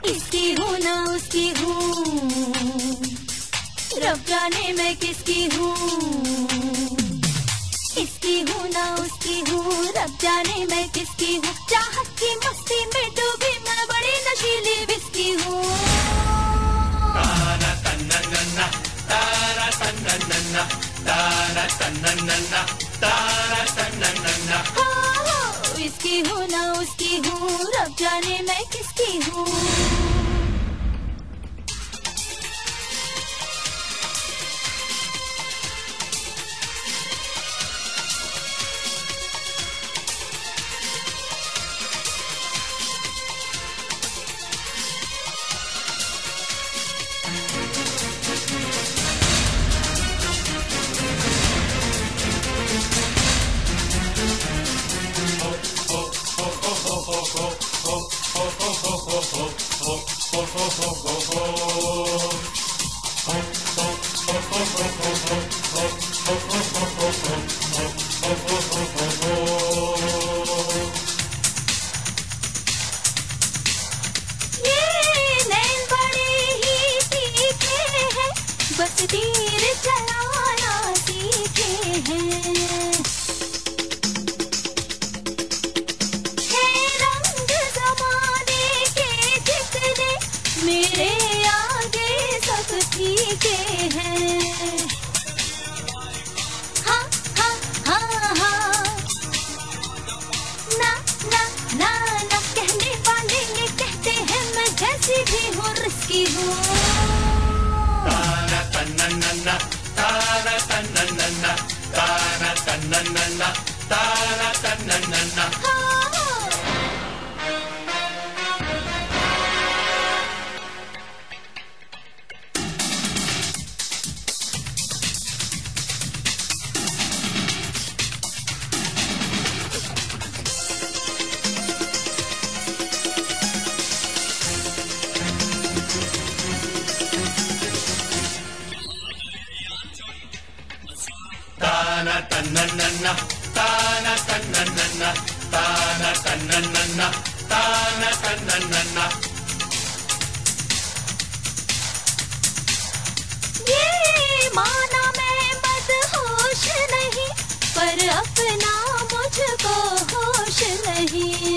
इसकी हूँ ना उसकी हूँ, रब जाने मैं किसकी हूँ। इसकी हूँ ना उसकी हूँ, रब जाने मैं किसकी हूँ। चाहत की मस्ती में डूबी मैं बड़ी नशीली विस्की हूँ। तारा तन्नन्ना तारा तन्नन्ना तारा तन्नन्ना तारा तन्नन्ना। इसकी हूँ ना उसकी हूँ, रब जाने मैं किसकी हूँ। बस तीर चलाना सीखे हैं। है रंग ज़माने के जितने मेरे आगे सब फीके हैं। हाँ हाँ हाँ हाँ, ना ना ना ना, कहने वाले ये कहते हैं मैं जैसी भी हूँ रिस्की हूँ। तारा तन्नन्ना तारा तन्नन्ना तारा तन्नन्ना तारा तन्नन्ना। ताना तन्नन्ना ताना तन्नन्ना ताना तन्नन्ना ताना तन्नन्ना। ये माना मैं मदहोश नहीं, पर अपना मुझको होश नहीं।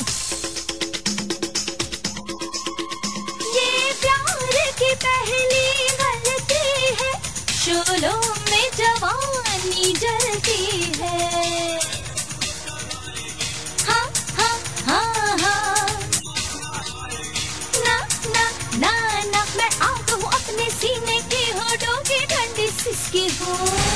ये प्यार की पहली गलती है, शोलों में जवानी जलती है। हाँ हाँ हाँ हाँ, ना ना ना ना, मैं आग हूँ अपने सीने की होठों की ठंडी सिसकी हूँ।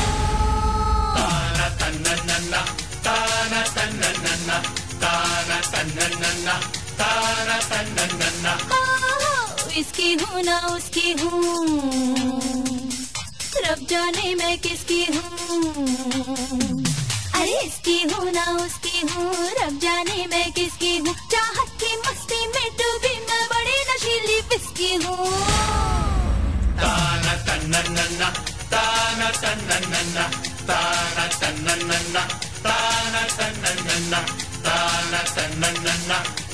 ताना तन्नन्ना ताना तन्नन्ना ताना तन्नन्ना ताना तन्नन्ना। इसकी हूँ ना उसकी हूँ, रब जाने मैं किसकी हूँ। अरे इसकी हूँ ना उसकी हूँ, रब जाने मैं किसकी हूँ। चाहत की मस्ती में डूबी मैं बड़ी नशीली विस्की हूँ। ताना तन्नन्ना ताना तन्नन्ना ताना तन्नन्ना ताना तन्नन्ना ताना तन्नन्ना।